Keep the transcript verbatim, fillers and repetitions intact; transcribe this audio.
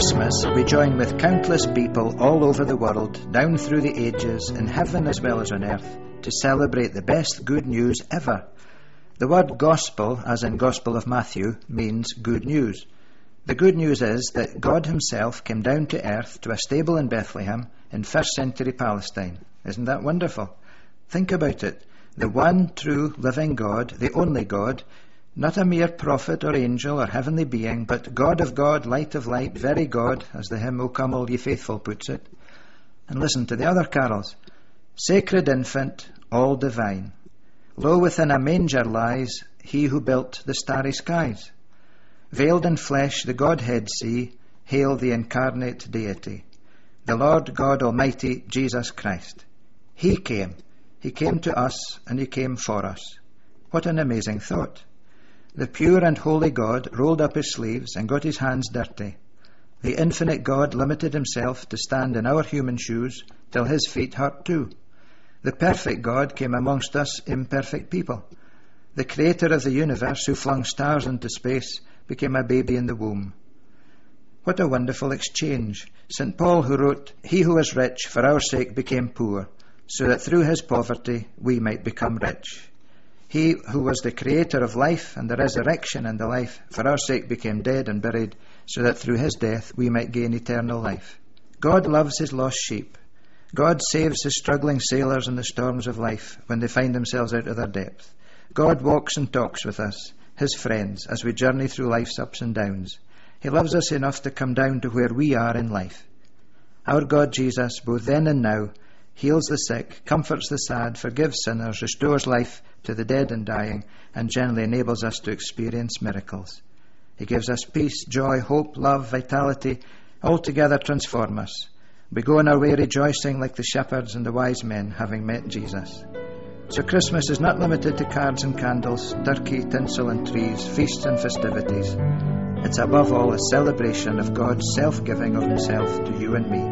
Christmas, we join with countless people all over the world, down through the ages, in heaven as well as on earth, to celebrate the best good news ever. The word gospel, as in Gospel of Matthew, means good news. The good news is that God himself came down to earth to a stable in Bethlehem in first century Palestine. Isn't that wonderful? Think about it. The one true living God, the only God, not a mere prophet or angel or heavenly being, but God of God, light of light, very God, as the hymn O Come All Ye Faithful puts it. And listen to the other carols. Sacred infant, all divine. Lo, within a manger lies he who built the starry skies. Veiled in flesh the Godhead see, hail the incarnate deity, the Lord God Almighty, Jesus Christ. He came, he came to us, and he came for us. What an amazing thought. The pure and holy God rolled up his sleeves and got his hands dirty. The infinite God limited himself to stand in our human shoes till his feet hurt too. The perfect God came amongst us imperfect people. The creator of the universe, who flung stars into space, became a baby in the womb. What a wonderful exchange. Saint Paul, who wrote, "He who is rich for our sake became poor, so that through his poverty we might become rich." He who was the creator of life and the resurrection and the life, for our sake became dead and buried, so that through his death we might gain eternal life. God loves his lost sheep. God saves his struggling sailors in the storms of life when they find themselves out of their depth. God walks and talks with us, his friends, as we journey through life's ups and downs. He loves us enough to come down to where we are in life. Our God Jesus, both then and now, heals the sick, comforts the sad, forgives sinners, restores life to the dead and dying, and generally enables us to experience miracles. He gives us peace, joy, hope, love, vitality, altogether transform us. We go on our way rejoicing like the shepherds and the wise men, having met Jesus. So Christmas is not limited to cards and candles, turkey, tinsel and trees, feasts and festivities. It's above all a celebration of God's self-giving of himself to you and me.